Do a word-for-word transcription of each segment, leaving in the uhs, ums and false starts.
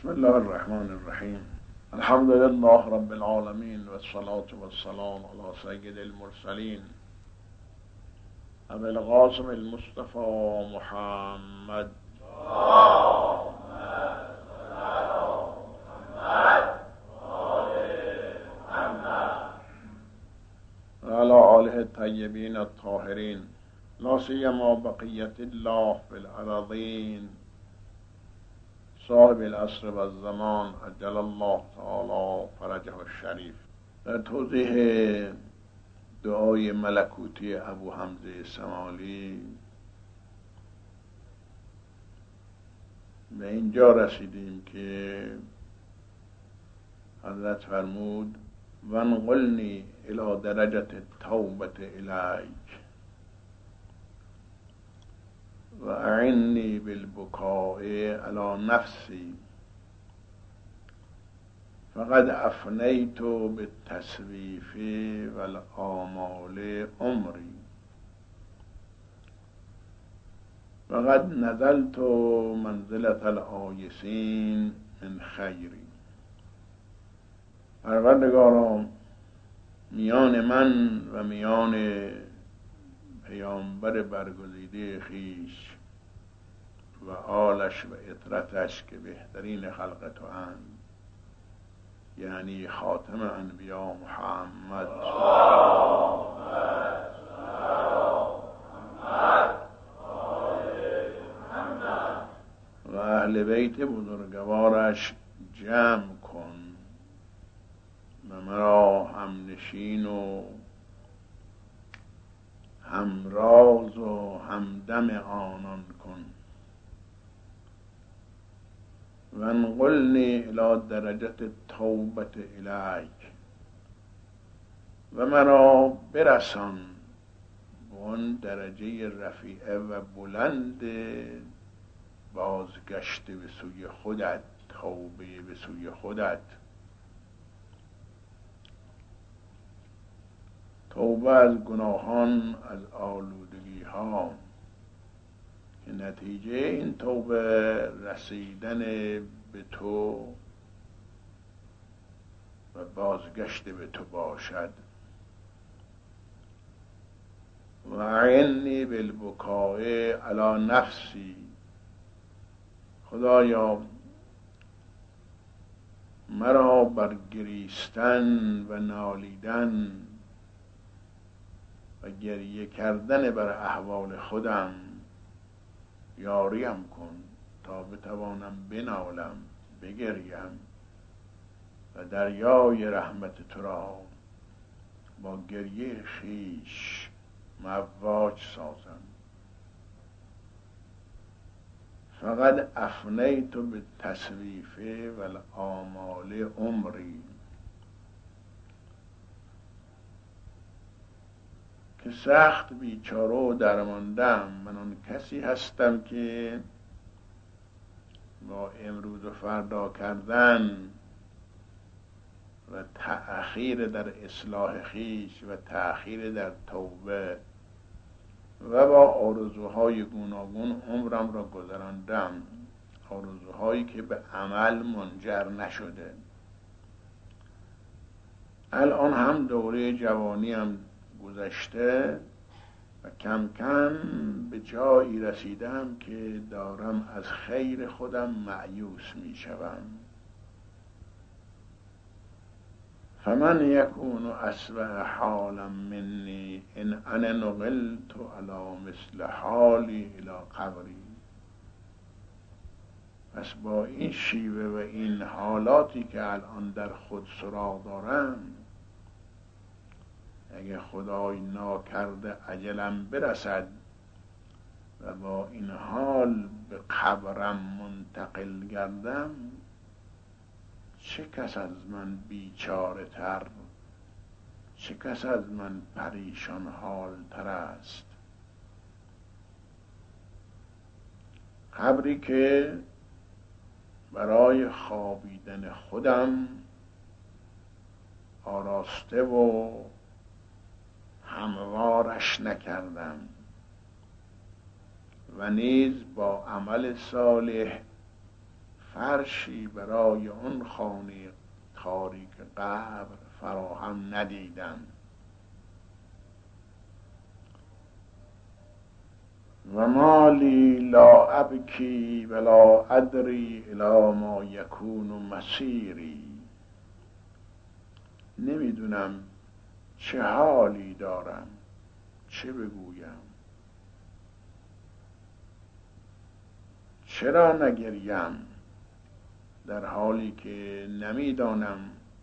بسم الله الرحمن الرحیم. الحمد لله رب العالمین و الصلاة و السلام علی سید المرسلین ابی القاسم المصطفى محمد و علی آله الطیبین الطاهرین لا سیما بقیة الله فی الارضین صاحب العصر و الزمان عجل الله تعالی فرجه الشریف. در توضیح دعای ملکوتی ابو حمزه سمالی به اینجا رسیدیم که حضرت فرمود وانقلنی الی درجة التوبة الیک و اعنی بالبکاء علی نفسی فقد افنیت بالتسویف والآمال عمری فقد نزلت منزلة الآیسین من خیری. پروردگارا، میان من و میان پیامبر برگزیده خیش و آلش و اطرتش که بهترین خلق تو اند، یعنی خاتم انبیا محمد و اهل بیت بزرگوارش جمع کن و مرا همنشین و همراز و همدم آنان کن. و انقلنی الی درجة التوبة الیک و مرا برسان به اون درجه رفیعه و بلند بازگشت به سوی خودت، توبه به سوی خودت. توبه از گناهان، از آلودگی ها که نتیجه این توبه رسیدن به تو و بازگشت به تو باشد. و اعنی بالبکاء علی نفسی، خدایا مرا بر گریستن و نالیدن و گریه کردن بر احوال خودم یاریم کن تا بتوانم بنالم، بگریم و دریای رحمت تو را با گریه خیش مواج سازم. فقد افنیت بالتسویف والآمال عمری، که سخت بیچاره و درماندم. من آن کسی هستم که با امروز و فردا کردن و تأخیر در اصلاح خیش و تأخیر در توبه و با آرزوهای گوناگون عمرم را گذراندم، آرزوهایی که به عمل منجر نشده. الان هم دوره جوانیم گذشته و کم کم به جایی رسیدم که دارم از خیر خودم مایوس می شوم. فمن یکون اسوأ حالا منی ان انا نقلت علی مثل حالی الی قبری. پس با این شیوه و این حالاتی که الان در خود سراغ دارم، اگه خدای ناکرده اجلم برسد و با این حال به قبرم منتقل گردم، چه کس از من بیچاره تر، چه کس از من پریشان حال تر است؟ قبری که برای خوابیدن خودم آراسته و هموارش نکردم و نیز با عمل صالح فرشی برای اون خانه تاریک قبر فراهم ندیدم. و مالی لا ابکی ولا ادری الی ما یکون مسیری. نمیدونم چه حالی دارم، چه بگویم، چرا نگریم، در حالی که نمیدانم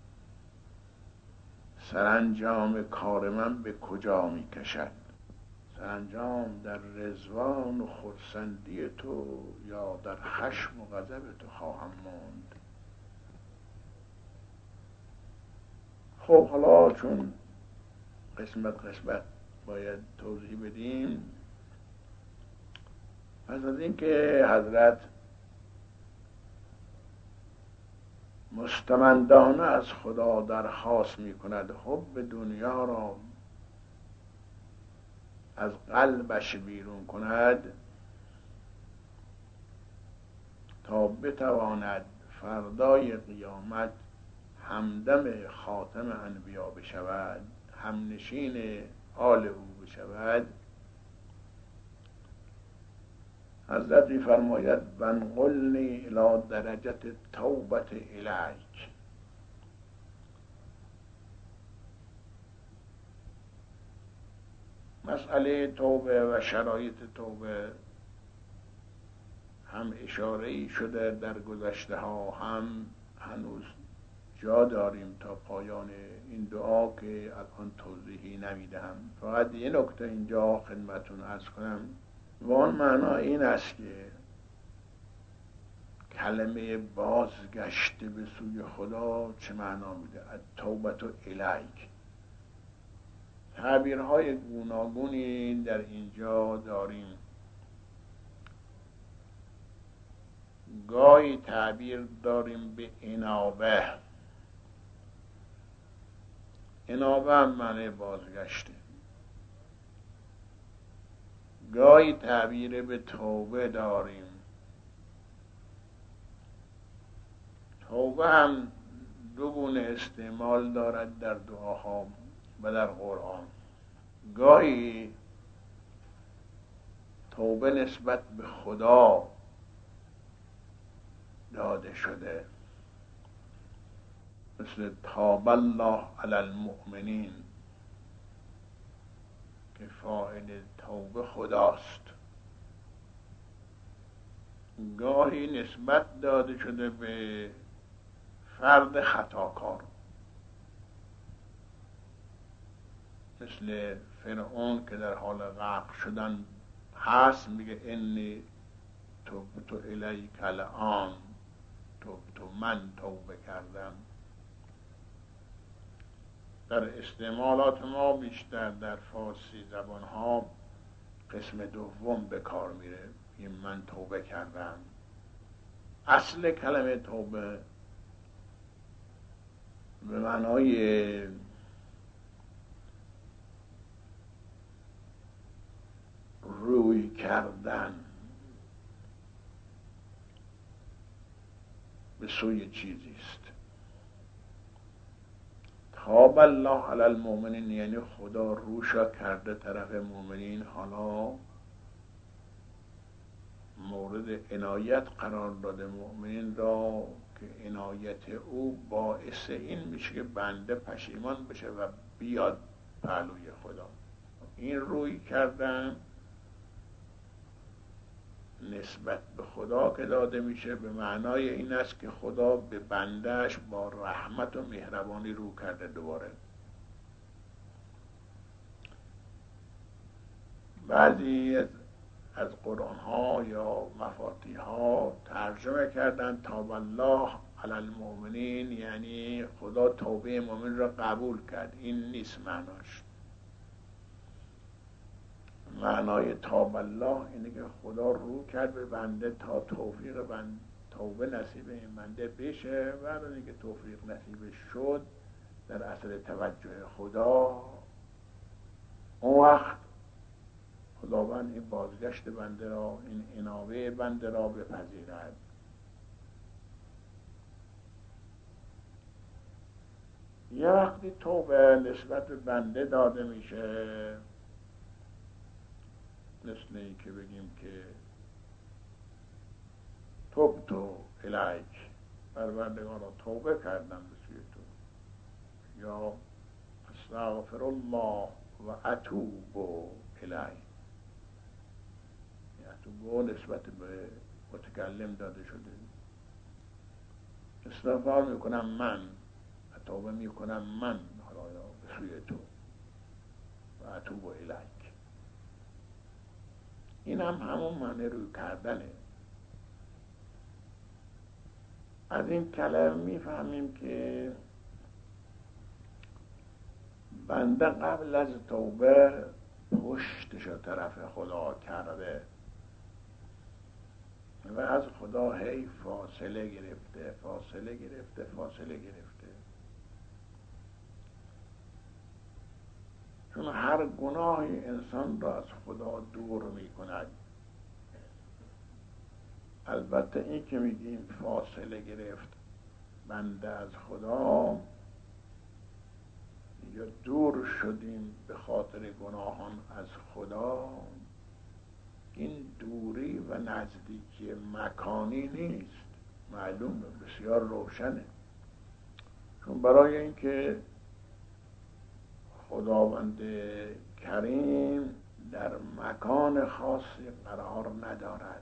سرانجام کار من به کجا می کشد. سرانجام در رضوان و خرسندی تو یا در خشم و غضب تو خواهم ماند. خب حالا چون قسمت قسمت باید توضیح بدیم، پس از این که حضرت مستمندانه از خدا درخواست می کند حب دنیا را از قلبش بیرون کند تا بتواند فردای قیامت همدم خاتم انبیا بشود، همنشین آل او بشود، حضرت می فرماید وانقلنی الی درجت توبت الیک. مسئله توبه و شرایط توبه هم اشاره‌ای شده در گذشته ها، هم هنوز جا داریم تا پایان این دعا که الان توضیحی نمیدهم. فقط یه نکته اینجا خدمتون عرض کنم و آن معنا این است که کلمه بازگشت به سوی خدا چه معنا میده؟ التوبة الیک. تعبیرهای گوناگونی در اینجا داریم. گاهی تعبیر داریم به انابه. انابه هم معنی بازگشته. گاهی تعبیر به توبه داریم. توبه هم دو گونه استعمال دارد در دعاها و در قرآن. گاهی توبه نسبت به خدا داده شده، مثل تاب الله علی المؤمنین که فاعل توبه خداست. گاهی نسبت داده شده به فرد خطاکار، مثل فرعون که در حال غرق شدن هست، میگه انی توبت الیک الان، توبت من توبه کردم. در استعمالات ما بیشتر در فارسی زبان ها قسم دوم به کار میره، این من توبه کردم. اصل کلمه توبه به معنای روی کردن به سوی چیزی است. تاب الله علی المؤمنین یعنی خدا روشا کرده طرف مؤمنین، حالا مورد عنایت قرار داده مؤمنین را که عنایت او باعث این میشه که بنده پشیمان بشه و بیاد پهلوی خدا. این روی کردن نسبت به خدا که داده میشه به معنای این است که خدا به بندهش با رحمت و مهربانی رو کرده. دوباره بعضی از قرآن ها یا مفاتیح ها ترجمه کردن تاب الله علی المؤمنین یعنی خدا توبه مؤمن را قبول کرد. این نیست معناش. معنای تاب الله اینه که خدا رو کرد به بنده تا توفیق بنده توبه نصیب این بنده بشه، و بعد اینکه توفیق نصیب شد در اثر توجه خدا، اون وقت خداوند این بازگشت بنده را، این انابه بنده را بپذیرد. یه وقتی توبه نسبت به بنده داده میشه، مثل این که بگیم که توبتو الیک، پروردگارا توبه کردم به سوی تو، یا استغفر الله و اتوب الیک، اتوب نسبت به متکلم داده شده. استغفار میکنم من، توبه میکنم من خدایا به سوی تو و اتوب الیک. این هم همون معنی روی کردنه. از این کلمه میفهمیم که بنده قبل از توبه پشتش طرف خدا کرده و از خدا هی فاصله گرفته فاصله گرفته فاصله گرفته چون هر گناهی انسان را از خدا دور می کند. البته این که میگیم فاصله گرفت بنده از خدا یا دور شدیم به خاطر گناهان از خدا، این دوری و نزدیکی مکانی نیست، معلومه، بسیار روشنه. چون برای اینکه خداوند کریم در مکان خاصی قرار ندارد،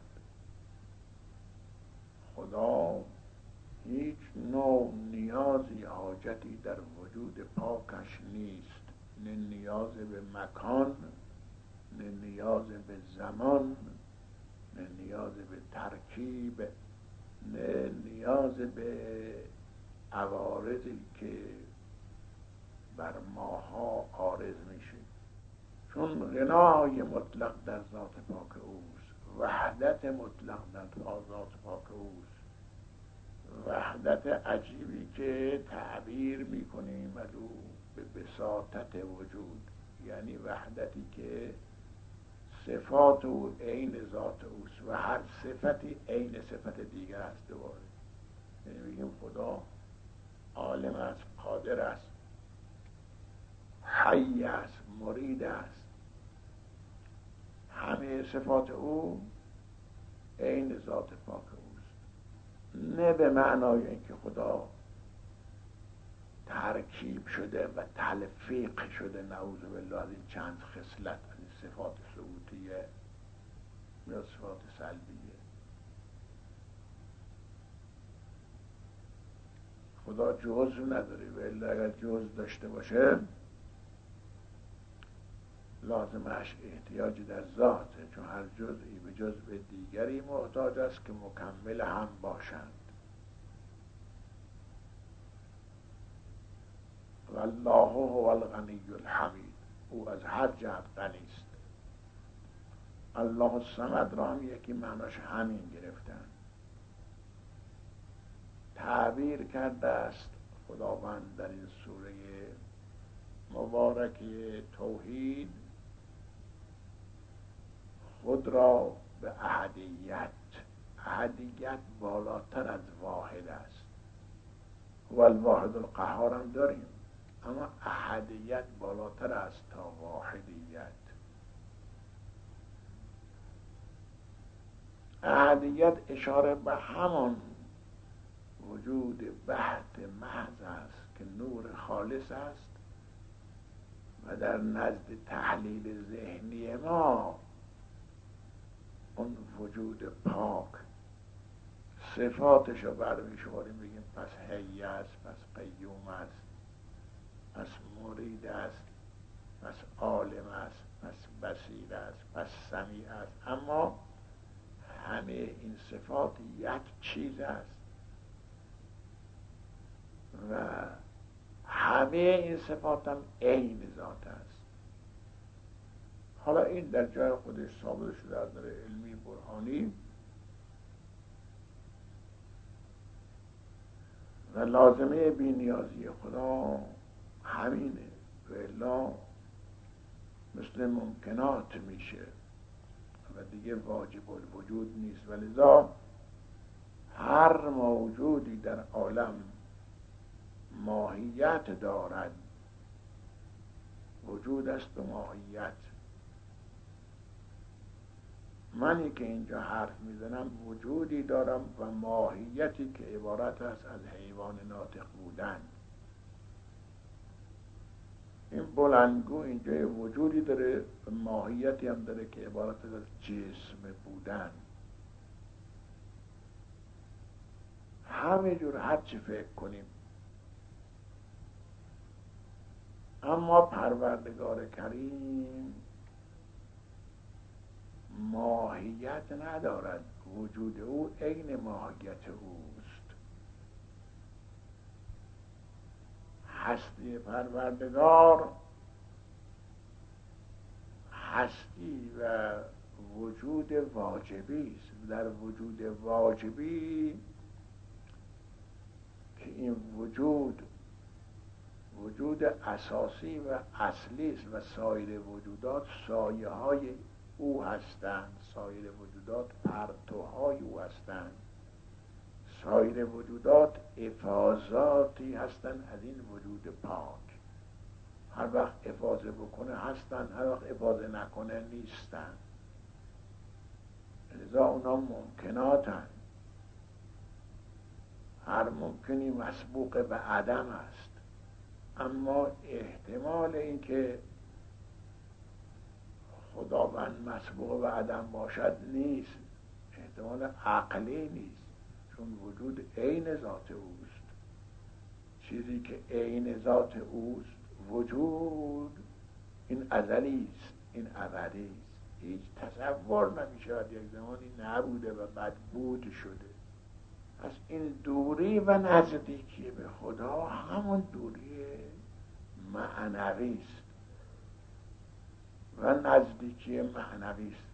خدا هیچ نوع نیازی حاجتی در وجود پاکش نیست، نه نیاز به مکان، نه نیاز به زمان، نه نیاز به ترکیب، نه نیاز به عوارضی که بر ماها عارض میشه. چون غنای مطلق در ذات پاک اوست، وحدت مطلق در ذات پاک اوست، وحدت عجیبی که تعبیر میکنیم از او به بساطت وجود، یعنی وحدتی که صفات او عین ذات اوست و هر صفتی عین صفت دیگر است. دوباره یعنی بگیم خدا عالم است، قادر است، حی است، مرید است، همه صفات او عین ذات پاک اوست. نه به معنای اینکه خدا ترکیب شده و تلفیق شده، نعوذ بالله، از این چند خصلت، از این صفات ثبوتیه یا صفات سلبیه. خدا جزء نداره، و الا اگر جزء داشته باشه لازمش احتیاج در ذاته، چون هر جزئی به جزء دیگری محتاج است که مکمل هم باشند. والله هو الغنی الحمید، او از هر جهت غنی است. الله الصمد را هم یکی معناش همین گرفتن، تعبیر کرده است خداوند در این سوره مبارکه توحید خود را به احدیت. احدیت بالاتر از واحد است. و الواحد القهار هم داریم، اما احدیت بالاتر است تا واحدیت. احدیت اشاره به همان وجود بحت محض است که نور خالص است و در نزد تحلیل ذهنی ما اون وجود پاک صفاتش رو برمیشماریم، بگیم پس حی است، پس قیوم است، پس مرید است، پس عالم است، پس بصیر است، پس سمیع است. اما همه این صفات یک چیز است و همه این صفات هم عین ذات است. حالا این در جای خودش ثابت شده از نظر علمی برهانی و لازمه بی‌نیازی خدا همینه، و الا مثل ممکنات میشه و دیگه واجب الوجود نیست. ولذا هر موجودی در عالم ماهیت دارد. وجود است و ماهیت. منی که اینجا حرف میزنم وجودی دارم و ماهیتی که عبارت است از حیوان ناطق بودن. این بلندگو اینجا وجودی داره و ماهیتی هم داره که عبارت است از جسم بودن. همه جور هر چی فکر کنیم، اما پروردگار کریم ماهیت ندارد. وجود او عین ماهیت اوست. هستی پروردگار هستی و وجود واجبی است. در وجود واجبی که این وجود وجود اساسی و اصلی است و سایر وجودات سایه های او هستند. سایر وجودات پرتوهای او هستند. سایر وجودات افاضاتی هستند از این وجود پاک. هر وقت افاضه بکنه هستند، هر وقت افاضه نکنه نیستند. لذا اونا ممکناتند. هر ممکنی مسبوق به عدم است، اما احتمال اینکه خداوند مسبوق به عدم باشد نیست. احتمال عقلی نیست، چون وجود عین ذات اوست. چیزی که عین ذات اوست وجود، این ازلی است، این ابدی است. هیچ تصور نمی‌شود یک زمانی نبوده و بعد بود شده. پس این دوری و نزدیکی به خدا همون دوری معنوی است و نزدیکی معنوی است.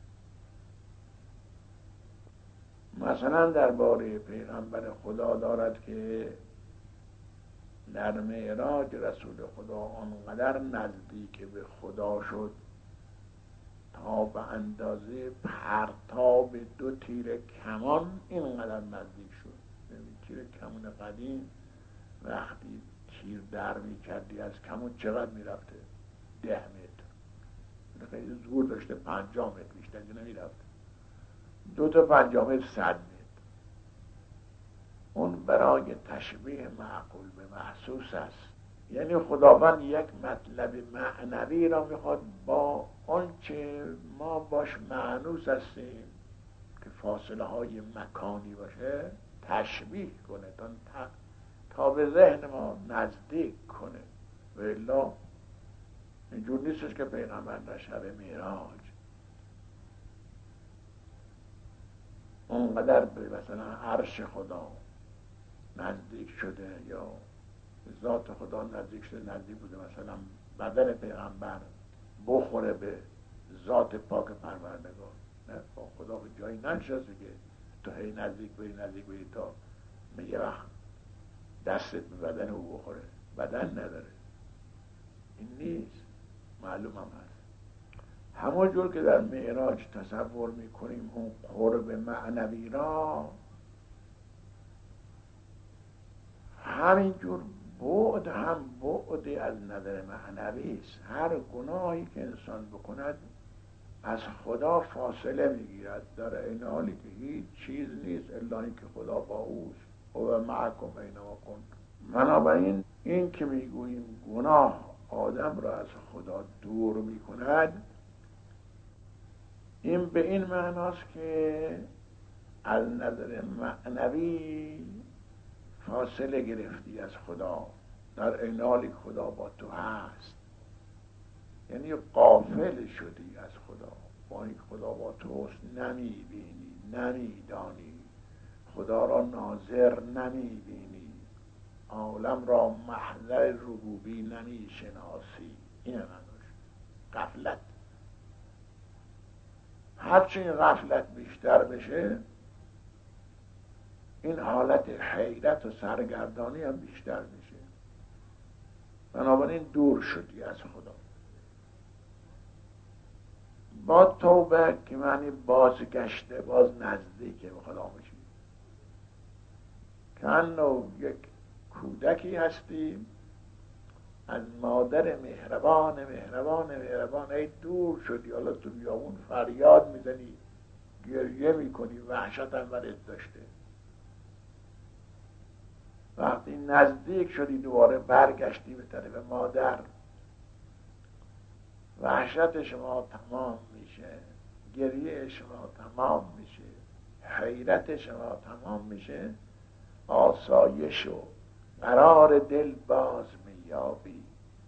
مثلا درباره پیغمبر خدا دارد که در معراج رسول خدا آنقدر نزدیک به خدا شد تا به اندازه پرتاب دو تیر کمان اینقدر نزدیک شد. تیر کمان قدیم وقتی تیر در می کردی از کمان چقدر می رفته؟ ده متر. خیلی زور داشته، پنجاه متر بیشتر نمی رفته. دو تا پنجاه متر صد متر. اون برای تشبیه معقول به محسوس است. یعنی خداوند یک مطلب معنوی را میخواد با آنچه ما باش معنوس هستیم که فاصله های مکانی باشه تشبیه کنه تا, تا به ذهن ما نزدیک کنه. و الا اینجور نیستش که پیغمبر در شب معراج اونقدر به مثلا عرش خدا نزدیک شده یا ذات خدا نزدیک شده، نزدیک بوده مثلا بدن پیغمبر بخوره به ذات پاک پروردگار. نه، با خدا به جایی ننشسته که تو هی نزدیک بری نزدیک بری تا یه وقت دستت به بدن او بخوره. بدن نداره، این نیست. معلوم هم هست. همون جور که در معراج تصور میکنیم اون قرب معنوی را، همینجور بعد هم بعد از نظر معنوی است. هر گناهی که انسان بکند از خدا فاصله میگیرد، در این حالی که هیچ چیز نیست الا این که خدا با اوست. و معکم اینما کنتم. بنابراین این که میگوییم گناه آدم را از خدا دور میکند، این به این معناست که از نظر معنوی فاصله گرفتی از خدا، در این حالی که خدا با تو هست. یعنی غافل شدی از خدا. با این خدا با توست نمیبینی، نمیدانی، خدا را ناظر نمیبینی، عالم را محضر ربوبی نمیشناسی. این معناش غفلت. هرچی این غفلت بیشتر بشه، این حالت حیرت و سرگردانی هم بیشتر میشه. بنابراین دور شدی از خدا. با توبه که معنی بازگشته، باز نزدیک به خدا میشی. کنو یک کودکی هستی از مادر مهربان مهربان مهربان ای دور شدی، حالا تو بیابون فریاد میزنی، گریه میکنی، وحشت هم برات داشته. وقتی نزدیک شدی دوباره برگشتی به طرف مادر، وحشت شما تمام میشه، گریه شما تمام میشه، حیرت شما تمام میشه، آسایش و قرار دل باز میابی.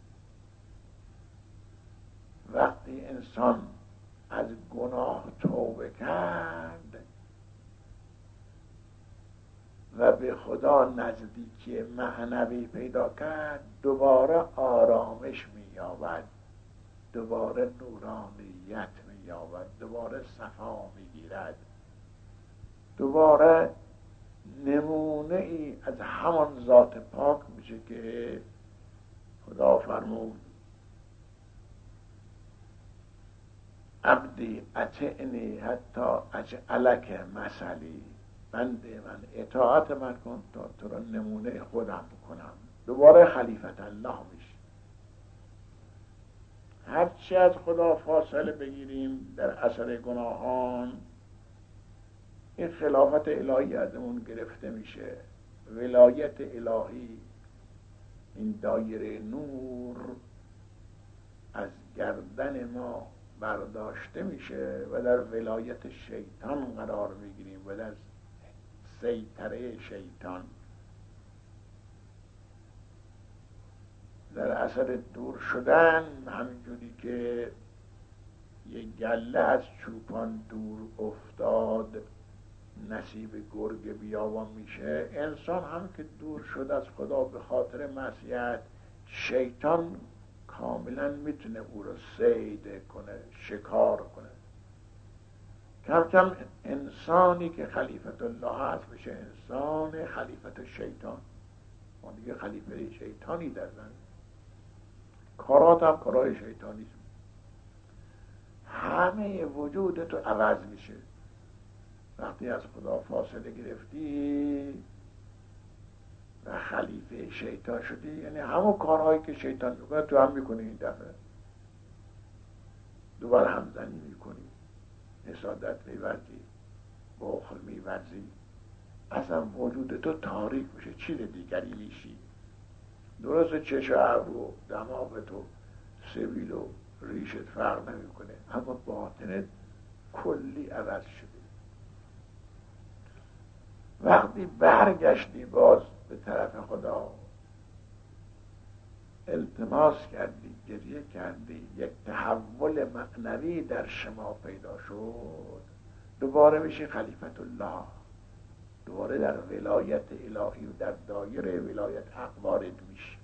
وقتی انسان از گناه توبه کرد و به خدا نزدیکی معنوی پیدا کرد، دوباره آرامش مییابد، دوباره نورانیت مییابد، دوباره صفا میگیرد، دوباره نمونه ای از همان ذات پاک میشه که خدا فرمود عبدی اطعنی حتی اجعلک مثلی، بنده من اطاعت من کن تا تو را نمونه خودم بکنم. دوباره خلیفت الله میشه. هرچی از خدا فاصله بگیریم در اثر گناهان، این خلافت الهی ازمون گرفته میشه، ولایت الهی، این دایره نور از گردن ما برداشته میشه و در ولایت شیطان قرار میگیریم و در سیطره شیطان. در اثر دور شدن، همینجوری که یک گله از چوپان دور افتاد نصیب گرگ بیابان میشه، انسان هم که دور شد از خدا به خاطر معصیت، شیطان کاملا میتونه او رو صید کنه، شکار کنه. کم کم انسانی که خلیفت الله هست میشه انسان خلیفت شیطان. ما دیگه خلیفه شیطانی در زن، کارات هم کارای شیطانی، همه وجود تو عوض میشه. وقتی از خدا فاصله گرفتی و خلیفه شیطان شدی، یعنی همون کارهایی که شیطان میکنه تو هم میکنی. این دفعه دوباره همزنی میکنی، حسادت میورزی، بخل میورزی، اصلا وجود تو تاریک میشه، چیز دیگری میشی. درست چش و ابرو دماغ تو سبیل و ریشت فرق نمیکنه، اما باطنت کلی عوض شده. وقتی برگشتی باز به طرف خدا، التماس کردی، گریه کردی، یک تحول معنوی در شما پیدا شد، دوباره میشی خلیفت الله، دوباره در ولایت الهی و در دایره ولایت حق وارد میشی.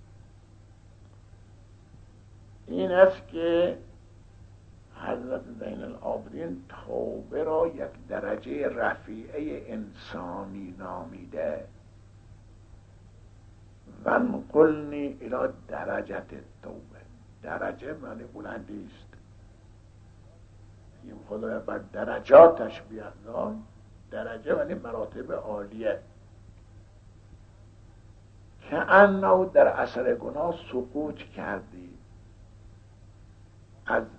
این است که حضرت زین العابدین توبه را یک درجه رفیعه انسانی نامیده. وانقلنی الی درجت توبه. درجه معنی بلندی است. این خدایا بر درجاتش بیانداز. درجه معنی مراتب عالیه. که انه در اثر گناه سقوط کردی، از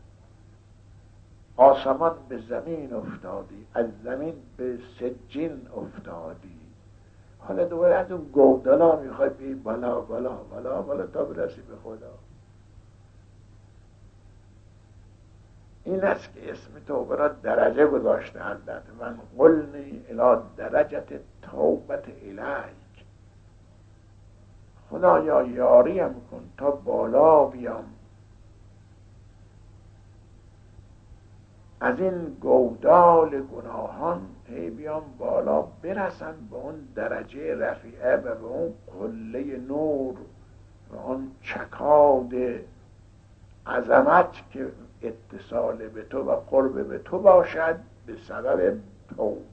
آسمان به زمین افتادی، از زمین به سجین افتادی، حالا دوباره از اون گودالا میخوای بی بالا بالا بالا بالا تا برسی به خدا. این است که اسم توبه را درجه گذاشته حضرت. من قلنی الی درجت توبت الیک. خدایا یاریم کن تا بالا بیام از این گودال گناهان، هی بیام بالا برسن به اون درجه رفیعه و به اون قله نور و اون چکاد عظمت که اتصال به تو و قرب به تو باشد به سبب توبه.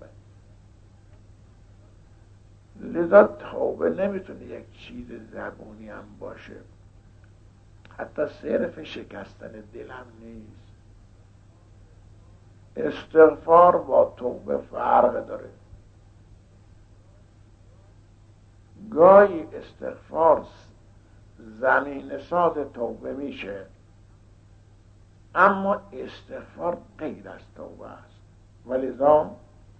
لذا توبه نمیتونه یک چیز زبونی هم باشه، حتی صرف شکستن دلم نیست. استغفار با توبه فرق داره. گاهی استغفار زمین ساز توبه میشه، اما استغفار غیر از توبه است. ولذا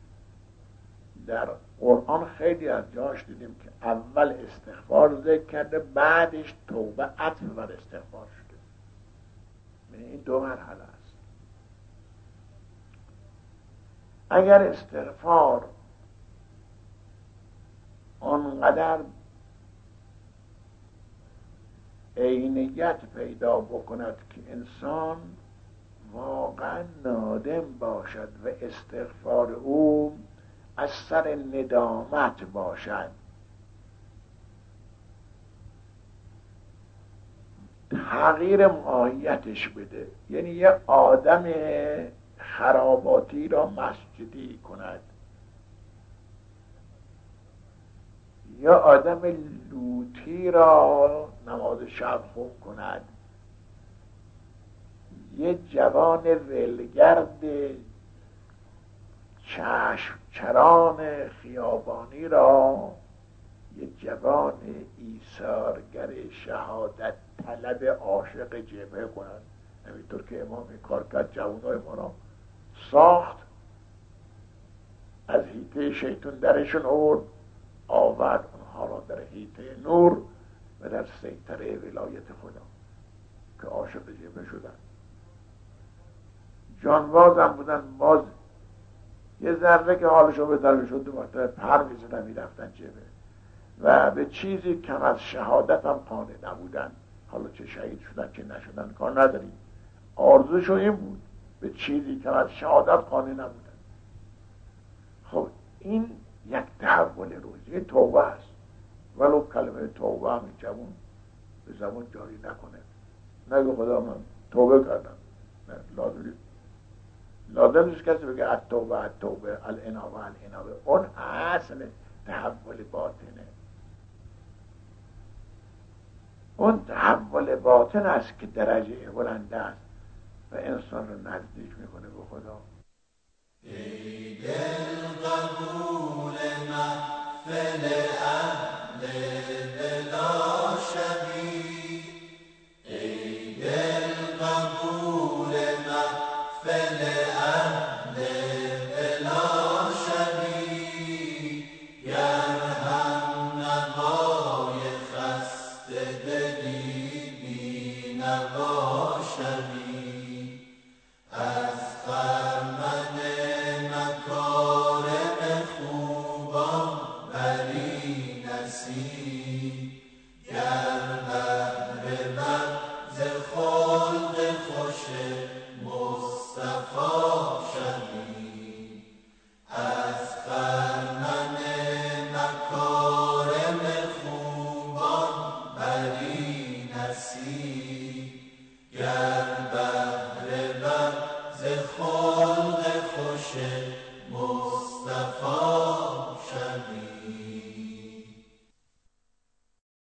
در قرآن خیلی از جاش دیدیم که اول استغفار ذکر کرده، بعدش توبه عطف بر استغفار شده. یعنی این دو مرحله است. اگر استغفار آنقدر عینیت پیدا بکند که انسان واقعا نادم باشد و استغفار او از سر ندامت باشد، تغییر ماهیتش بده، یعنی یه آدم خراباتی را مسجدی کند، یا آدم لوطی را نماز شب خون کند، یه جوان ولگرد چشم چران خیابانی را یه جوان ایثارگر شهادت طلب عاشق جبهه کنند. همینطور که امام این کار کرد، جوانای ما را ساخت، از حیطه شیطان درشون آورد، آورد اونها را در حیطه نور و در سیطره ولایت خدا که عاشق جبهه شدن. جانباز هم بودن، باز یه ذره که حالشو به در شد دو مرتبه پر میزدن میرفتن جبهه و به چیزی کم از شهادت هم قانع نبودن. حالا چه شهید شدن چه نشدن کار نداریم، آرزوشو این بود، به چیزی کم از شهادت قانع نبودن. خب این یک تحول روزی توبه است، ولو کلمه توبه هم جوان به زبان جاری نکنه، نگه خدا من توبه کردم، نه لازم لازم نیست کسی بگه التوبه التوبه الانابه الانابه. اون اصل تحول باطنه، اون تحول باطن است که درجه بلند است و انسان رو نزدیک میکنه به خدا. ای دل قبول محفل اهل بلا شبی، ای دل قبول محفل اهل بلا شبی، گر هم نوای خسته دلی بی نوا شبی، از خرمن مکارم خوبان بری نصیب، گر بهره ور ز خلق خوش مصطفی شوی، از خرمن مکارم خوبان بری نصیب، گر بهره ور ز خلق خوش مصطفی